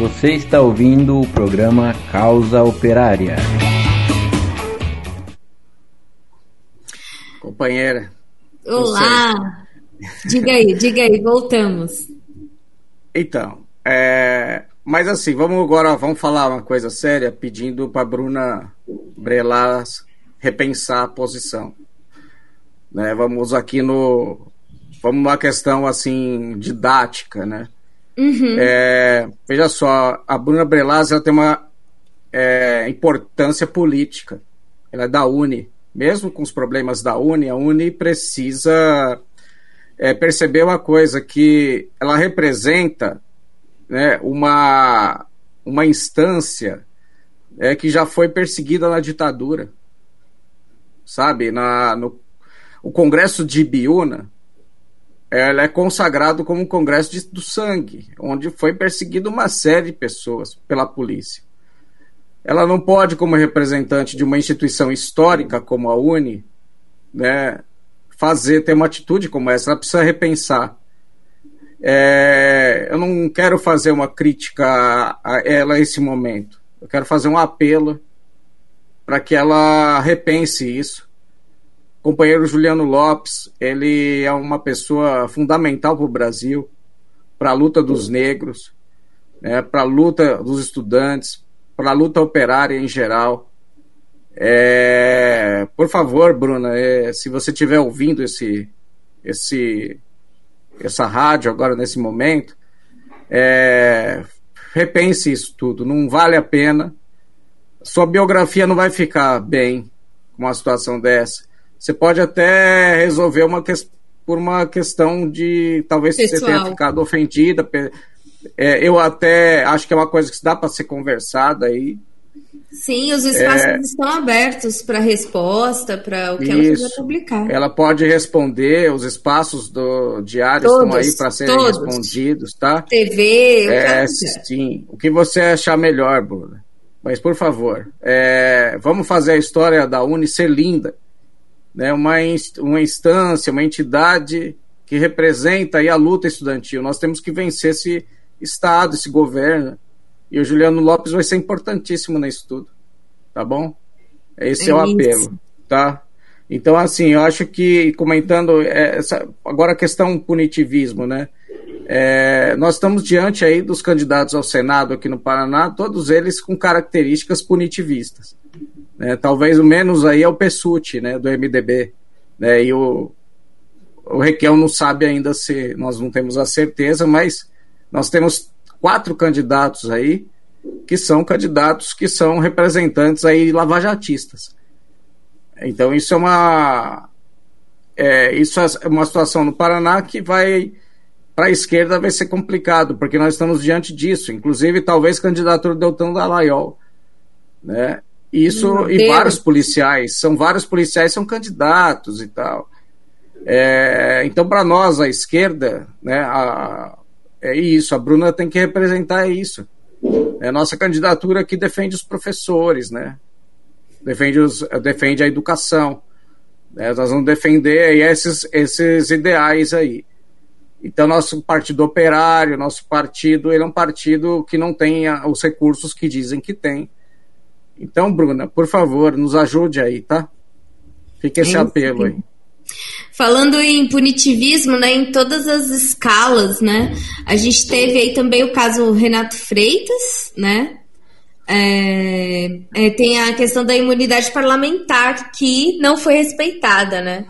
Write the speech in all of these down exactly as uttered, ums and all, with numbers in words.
Você está ouvindo o programa Causa Operária. Companheira. Olá! Diga aí, diga aí, voltamos. Então, é... mas assim, vamos agora vamos falar uma coisa séria, pedindo para a Bruna Brelas repensar a posição. Né? Vamos aqui no... Vamos numa questão assim, didática, né? Uhum. É, veja só, a Bruna Brelas ela tem uma é, importância política. Ela é da Uni. Mesmo com os problemas da Uni, a Uni precisa é, perceber uma coisa, que ela representa, né, uma, uma instância é, que já foi perseguida na ditadura. Sabe? Na, no, o Congresso de Ibiúna, ela é consagrado como um congresso de, do sangue, onde foi perseguida uma série de pessoas pela polícia. Ela não pode, como representante de uma instituição histórica como a Uni, né, fazer, ter uma atitude como essa. Ela precisa repensar. É, eu não quero fazer uma crítica a, a ela nesse momento. Eu quero fazer um apelo para que ela repense isso. O companheiro Juliano Lopes, ele é uma pessoa fundamental para o Brasil, para a luta dos negros, né, para a luta dos estudantes, para a luta operária em geral. É, por favor, Bruna, é, se você estiver ouvindo esse, esse, essa rádio agora nesse momento, é, repense isso tudo, não vale a pena. Sua biografia não vai ficar bem com uma situação dessa. Você pode até resolver uma que, por uma questão de talvez Pessoal. Você tenha ficado ofendida. É, eu até acho que é uma coisa que dá para ser conversada aí. Sim, os espaços é, estão abertos para resposta, para o que isso, ela quiser publicar. Ela pode responder, os espaços do diário todos, estão aí para serem todos. respondidos, tá? T V, é, sim. O que você achar melhor, Bruna. Mas, por favor, é, vamos fazer a história da Uni ser linda. Né, uma, uma instância, uma entidade que representa aí a luta estudantil. Nós temos que vencer esse Estado, esse governo, e o Juliano Lopes vai ser importantíssimo nisso tudo, tá bom? Esse é, é o apelo, tá? Então, assim, eu acho que, comentando, essa, agora a questão punitivismo, né? É, nós estamos diante aí dos candidatos ao Senado aqui no Paraná, todos eles com características punitivistas. É, talvez o menos aí é o Pessutti, né, do M D B, né, e o, o Requião não sabe ainda se, nós não temos a certeza, mas nós temos quatro candidatos aí, que são candidatos que são representantes aí lavajatistas. Então isso é uma é, isso é uma situação no Paraná que vai, para a esquerda vai ser complicado, porque nós estamos diante disso, inclusive talvez candidatura do Deltan Dallagnol, né. Isso, Meu e Deus. vários policiais, são vários policiais são candidatos e tal. É, então, para nós, a esquerda, né, a, é isso, a Bruna tem que representar isso. É a nossa candidatura que defende os professores, né, defende, os, defende a educação. Né, nós vamos defender aí esses, esses ideais aí. Então, nosso partido operário, nosso partido, ele é um partido que não tem os recursos que dizem que tem. Então, Bruna, por favor, nos ajude aí, tá? Fica esse é apelo aí. Falando em punitivismo, né, em todas as escalas, né, a gente teve aí também o caso Renato Freitas, né, é, é, tem a questão da imunidade parlamentar que não foi respeitada, né,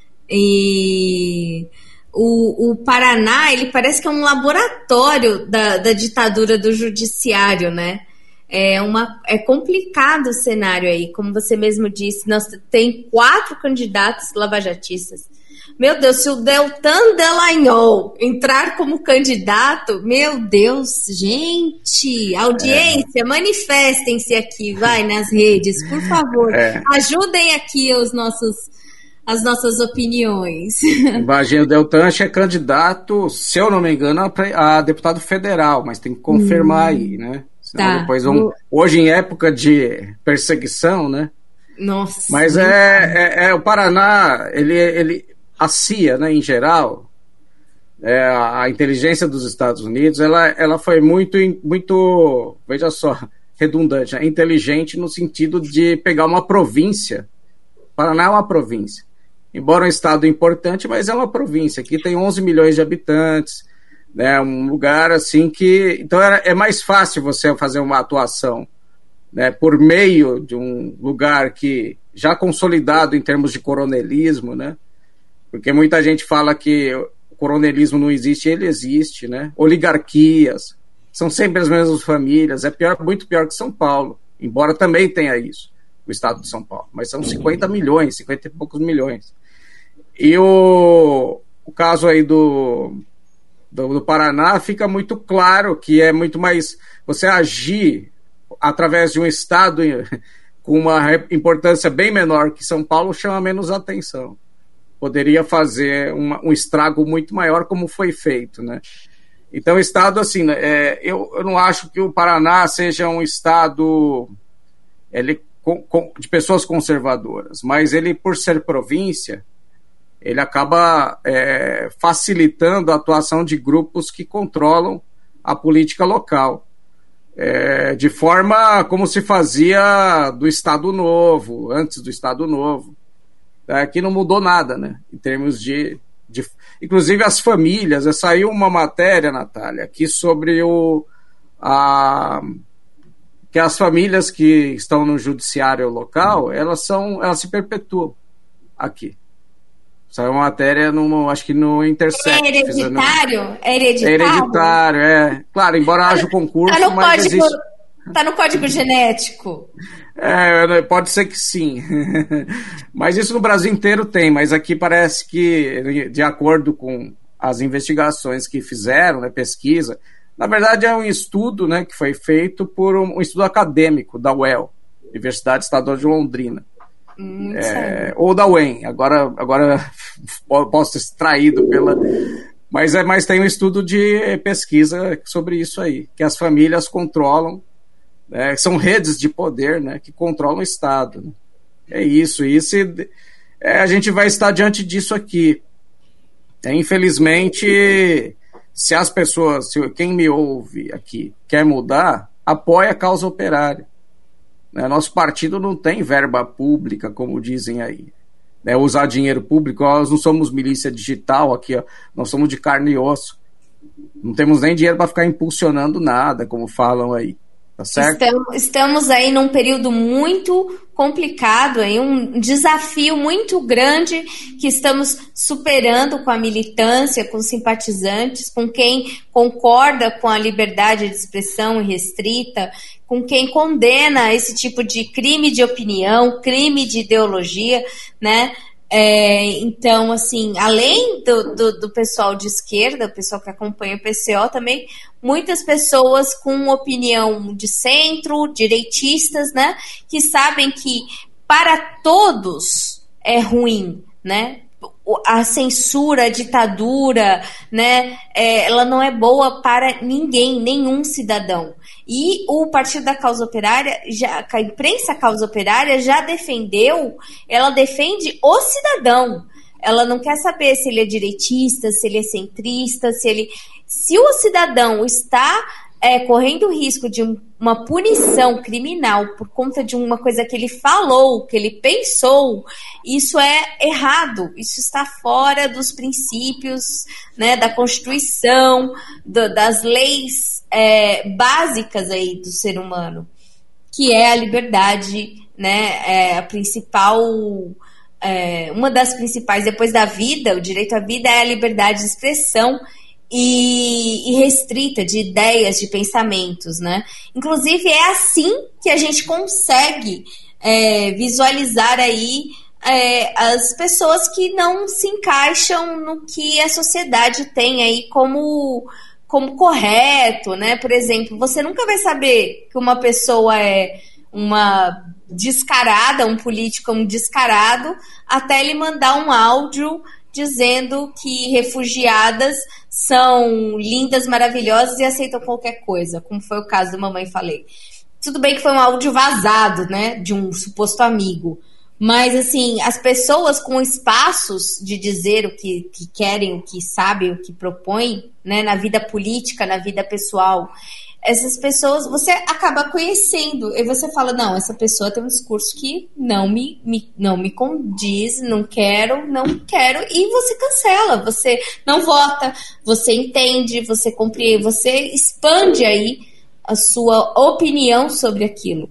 e o, o Paraná, ele parece que é um laboratório da, da ditadura do judiciário, né. É, uma, é complicado o cenário aí, como você mesmo disse, nós tem quatro candidatos lavajatistas. Meu Deus, se o Deltan Dallagnol entrar como candidato, meu Deus, gente, audiência, é. manifestem-se aqui, vai, nas redes, por favor, é. ajudem aqui os nossos, as nossas opiniões. Imagina, o Deltan é candidato, se eu não me engano, a, a deputado federal, mas tem que confirmar hum. aí, né? Tá. Depois vamos, hoje em época de perseguição, né? Nossa. Mas é, é, é o Paraná, ele, ele, a C I A, né, em geral, É, a, a inteligência dos Estados Unidos, ela, ela foi muito, muito, veja só, redundante, né? Inteligente no sentido de pegar uma província. Paraná é uma província. Embora um estado importante, mas é uma província. Aqui tem onze milhões de habitantes, né? Um lugar assim que... Então é, é mais fácil você fazer uma atuação, né, por meio de um lugar que já consolidado em termos de coronelismo, né? Porque muita gente fala que o coronelismo não existe, ele existe, né? Oligarquias, são sempre as mesmas famílias, é pior, muito pior que São Paulo, embora também tenha isso, o estado de São Paulo, mas são cinquenta milhões, cinquenta e poucos milhões. E o, o caso aí do, do, do Paraná fica muito claro que é muito mais você agir através de um estado com uma importância bem menor que São Paulo, chama menos atenção. Poderia fazer uma, um estrago muito maior, como foi feito, né? Então, o estado, assim, é, eu, eu não acho que o Paraná seja um estado ele, com, com, de pessoas conservadoras, mas ele, por ser província, ele acaba é, facilitando a atuação de grupos que controlam a política local, é, de forma como se fazia do Estado Novo, antes do Estado Novo. Aqui não mudou nada, né? Em termos de, de... Inclusive as famílias, saiu uma matéria, Natália, aqui sobre o... A, que as famílias que estão no judiciário local, elas são, elas se perpetuam aqui. Saiu uma matéria, no, acho que no Intercept. É hereditário? No... É hereditário? É hereditário, é. Claro, embora haja o concurso, tá no mas código, existe... Tá no código genético? É, pode ser que sim. Mas isso no Brasil inteiro tem, mas aqui parece que, de acordo com as investigações que fizeram, né, pesquisa, na verdade é um estudo, né, que foi feito por um, um estudo acadêmico da U E L, Universidade Estadual de Londrina. Hum, é, ou da U E M, agora, agora posso ter extraído pela... Mas, é, mas tem um estudo de pesquisa sobre isso aí, que as famílias controlam, né, são redes de poder, né, que controlam o Estado. Né? É isso, isso é, a gente vai estar diante disso aqui. É, infelizmente, se as pessoas, se quem me ouve aqui quer mudar, apoia a causa operária. Né? Nosso partido não tem verba pública, como dizem aí. Né? Usar dinheiro público, nós não somos milícia digital aqui, ó, nós somos de carne e osso. Não temos nem dinheiro para ficar impulsionando nada, como falam aí. Tá certo? Estamos, estamos aí num período muito complicado, aí, um desafio muito grande que estamos superando com a militância, com os simpatizantes, com quem concorda com a liberdade de expressão irrestrita, com quem condena esse tipo de crime de opinião, crime de ideologia, né? É, então, assim, além do, do, do pessoal de esquerda, o pessoal que acompanha o P C O, também muitas pessoas com opinião de centro, direitistas, né, que sabem que para todos é ruim, né, a censura, a ditadura, né, é, ela não é boa para ninguém, nenhum cidadão. E o Partido da Causa Operária, já, a imprensa Causa Operária já defendeu, ela defende o cidadão. Ela não quer saber se ele é direitista, se ele é centrista, se ele... Se o cidadão está é, correndo risco de um, uma punição criminal por conta de uma coisa que ele falou, que ele pensou, isso é errado, isso está fora dos princípios, né, da Constituição, do, das leis é, básicas aí do ser humano, que é a liberdade, né, é a principal... É, uma das principais, depois da vida, o direito à vida é a liberdade de expressão e, e restrita de ideias, de pensamentos, né? Inclusive é assim que a gente consegue é, visualizar aí é, as pessoas que não se encaixam no que a sociedade tem aí como, como correto, né? Por exemplo, você nunca vai saber que uma pessoa é uma descarada, um político um descarado, até ele mandar um áudio dizendo que refugiadas são lindas, maravilhosas e aceitam qualquer coisa, como foi o caso da Mamãe Falei. Tudo bem que foi um áudio vazado, né, de um suposto amigo, Mas, assim, as pessoas com espaços de dizer o que, que querem, o que sabem, o que propõem, né, na vida política, na vida pessoal, essas pessoas você acaba conhecendo. E você fala, não, essa pessoa tem um discurso que não me, me, não me condiz, não quero, não quero, e você cancela, você não vota, você entende, você compreende, você expande aí a sua opinião sobre aquilo.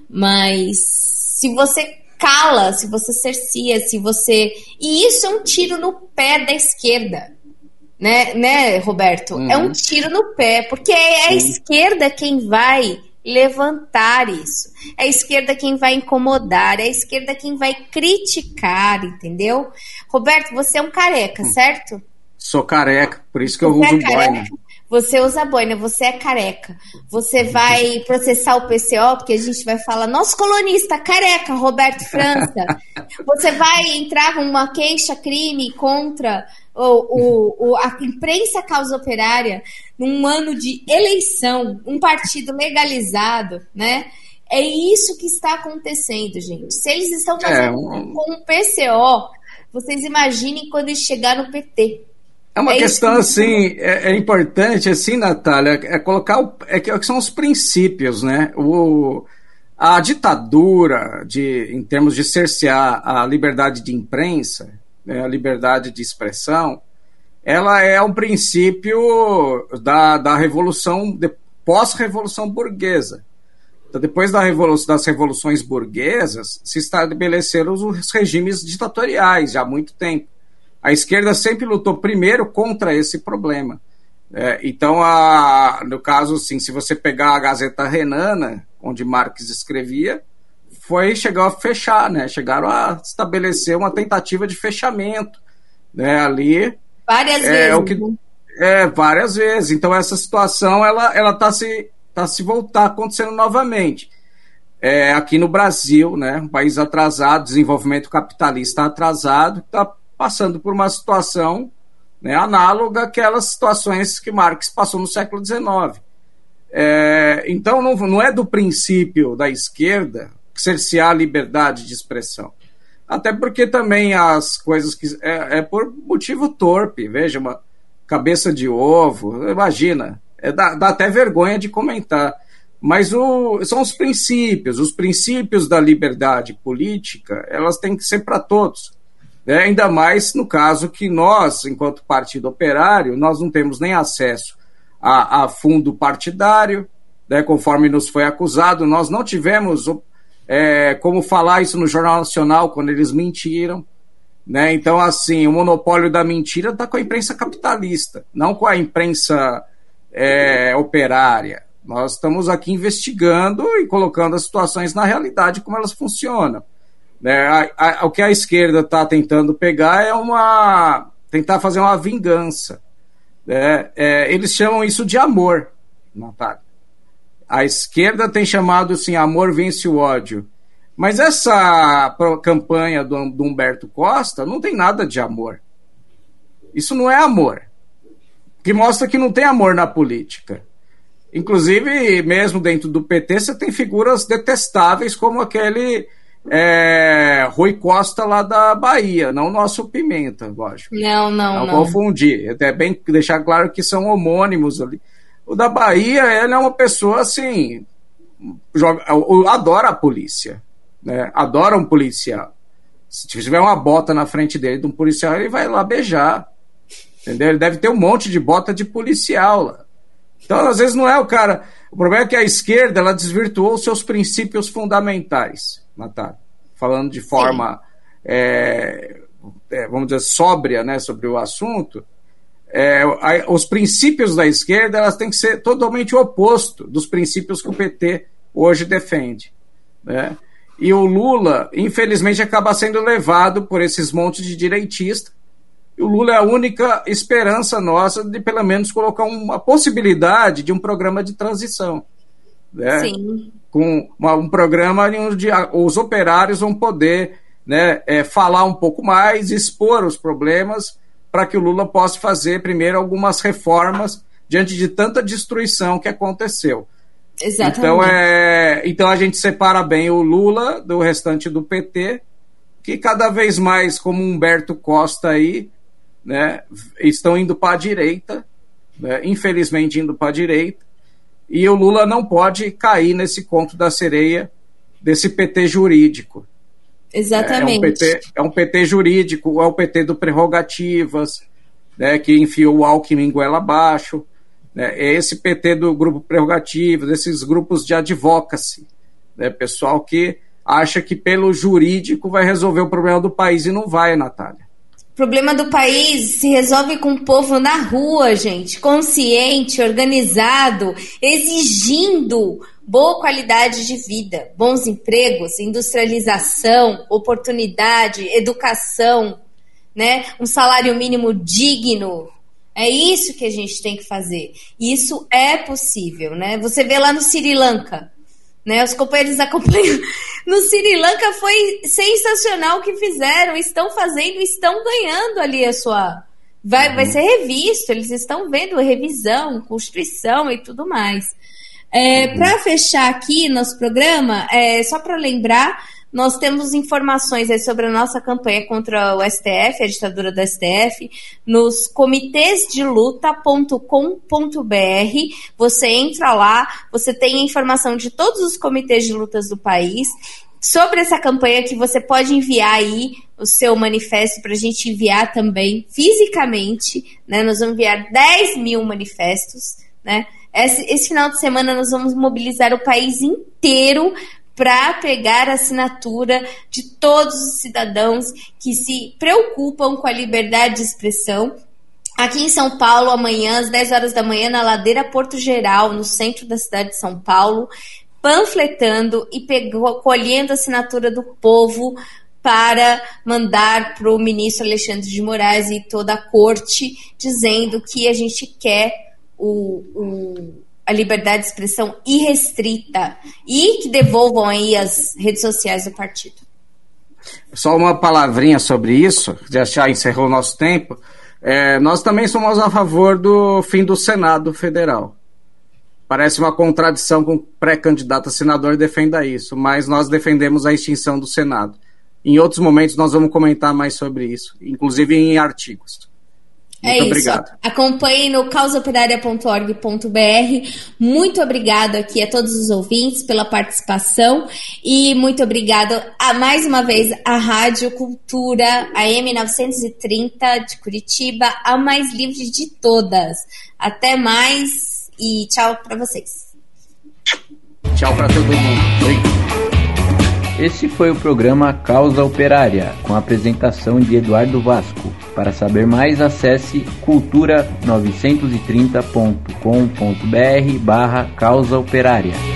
Mas se você cala, se você cercia, se você... E isso é um tiro no pé da esquerda, né, né Roberto? Uhum. É um tiro no pé, porque é a Sim. esquerda quem vai levantar isso. É a esquerda quem vai incomodar, é a esquerda quem vai criticar, entendeu? Roberto, você é um careca, hum. certo? Sou careca, por isso que eu você uso é boina. Você usa boina, você é careca. Você vai processar o P C O, porque a gente vai falar, nosso colunista careca, Roberto França. Você vai entrar com uma queixa-crime contra o, o, o, a imprensa causa operária num ano de eleição, um partido legalizado, né? É isso que está acontecendo, gente. Se eles estão fazendo é, um... com o P C O, vocês imaginem quando eles chegar no P T. É uma é questão, assim, é, é importante, assim, Natália, é colocar, o, é que, é que são os princípios, né? O, a ditadura, de, em termos de cercear a liberdade de imprensa, né, a liberdade de expressão, ela é um princípio da, da revolução, de, pós-revolução burguesa. Então, depois da revolução, das revoluções burguesas, se estabeleceram os regimes ditatoriais, já há muito tempo. A esquerda sempre lutou primeiro contra esse problema. É, então, a, no caso, assim, se você pegar a Gazeta Renana, onde Marx escrevia, foi chegar a fechar, né? Chegaram a estabelecer uma tentativa de fechamento, né? Ali. Várias é, vezes. O que, é, várias vezes. Então, essa situação, ela ela está se, tá se voltar acontecendo novamente. É, aqui no Brasil, né? Um país atrasado, desenvolvimento capitalista atrasado, está passando por uma situação, né, análoga àquelas situações que Marx passou no século dezenove. É, então, não, não é do princípio da esquerda cercear a liberdade de expressão. Até porque também as coisas que... É, é por motivo torpe, veja, uma cabeça de ovo, imagina, é, dá, dá até vergonha de comentar. Mas o, são os princípios, os princípios da liberdade política, elas têm que ser para todos. É, ainda mais no caso que nós, enquanto partido operário, nós não temos nem acesso a, a fundo partidário, né, conforme nos foi acusado, nós não tivemos é, como falar isso no Jornal Nacional quando eles mentiram, né? Então, assim, o monopólio da mentira está com a imprensa capitalista, não com a imprensa é, operária. Nós estamos aqui investigando e colocando as situações na realidade como elas funcionam. É, a, a, o que a esquerda está tentando pegar é uma... tentar fazer uma vingança. É, é, eles chamam isso de amor, Natália. A esquerda tem chamado assim, amor vence o ódio. Mas essa campanha do, do Humberto Costa não tem nada de amor. Isso não é amor. Que mostra que não tem amor na política. Inclusive, mesmo dentro do P T, você tem figuras detestáveis como aquele... É, Rui Costa lá da Bahia, não o nosso Pimenta, lógico. Não, não, não. Não confundir. É bem deixar claro que são homônimos ali. O da Bahia, ele é uma pessoa assim, joga, adora a polícia, né? Adora um policial. Se tiver uma bota na frente dele de um policial, ele vai lá beijar. Entendeu? Ele deve ter um monte de bota de policial lá. Então, às vezes, não é o cara. O problema é que a esquerda ela desvirtuou seus princípios fundamentais. Natália, falando de forma, é, é, vamos dizer, sóbria, né, sobre o assunto, é, a, os princípios da esquerda elas têm que ser totalmente o oposto dos princípios que o P T hoje defende, né? E o Lula, infelizmente, acaba sendo levado por esses montes de direitistas, e o Lula é a única esperança nossa de, pelo menos, colocar uma possibilidade de um programa de transição, né? Sim. Com uma, um programa onde os operários vão poder, né, é, falar um pouco mais, expor os problemas, para que o Lula possa fazer primeiro algumas reformas diante de tanta destruição que aconteceu. Exatamente. Então, é, então a gente separa bem o Lula do restante do P T, que cada vez mais, como Humberto Costa aí, né, estão indo para a direita, né, infelizmente indo para a direita, e o Lula não pode cair nesse conto da sereia desse P T jurídico. Exatamente. É um P T, é um P T jurídico, é o P T do prerrogativas, né, que enfiou o Alckmin goela abaixo, né, é esse P T do grupo prerrogativas, esses grupos de advocacy, né, pessoal que acha que pelo jurídico vai resolver o problema do país e não vai, Natália. O problema do país se resolve com o povo na rua, gente, consciente, organizado, exigindo boa qualidade de vida, bons empregos, industrialização, oportunidade, educação, né? Um salário mínimo digno. É isso que a gente tem que fazer. Isso é possível, né? Você vê lá no Sri Lanka, né? Os companheiros acompanham. No Sri Lanka foi sensacional o que fizeram, estão fazendo, estão ganhando ali a sua... Vai, uhum. vai ser revisto, eles estão vendo revisão, Constituição e tudo mais. É, uhum. Para fechar aqui nosso programa, é, só para lembrar, nós temos informações aí sobre a nossa campanha contra o S T F, a ditadura do S T F, nos comitês de luta ponto com ponto b r. Você entra lá, você tem a informação de todos os comitês de lutas do país, sobre essa campanha que você pode enviar aí o seu manifesto para a gente enviar também fisicamente, né? Nós vamos enviar dez mil manifestos, né? Esse, esse final de semana nós vamos mobilizar o país inteiro para pegar a assinatura de todos os cidadãos que se preocupam com a liberdade de expressão. Aqui em São Paulo, amanhã, às dez horas da manhã, na Ladeira Porto Geral, no centro da cidade de São Paulo, panfletando e pegou, colhendo a assinatura do povo para mandar para o ministro Alexandre de Moraes e toda a corte, dizendo que a gente quer o... o a liberdade de expressão irrestrita e que devolvam aí as redes sociais do partido. Só uma palavrinha sobre isso, já, já encerrou o nosso tempo. É, nós também somos a favor do fim do Senado Federal. Parece uma contradição com o pré-candidato a senador defenda isso, mas nós defendemos a extinção do Senado. Em outros momentos nós vamos comentar mais sobre isso, inclusive em artigos. Muito é obrigado. Isso. Acompanhe no causa operaria ponto org ponto b r. Muito obrigado aqui a todos os ouvintes pela participação e muito obrigado a, mais uma vez à Rádio Cultura, a M novecentos e trinta de Curitiba, a mais livre de todas. Até mais e tchau para vocês. Tchau para todo mundo. Oi. Esse foi o programa Causa Operária, com a apresentação de Eduardo Vasco. Para saber mais, acesse cultura novecentos e trinta ponto com ponto b r barra Causa Operária.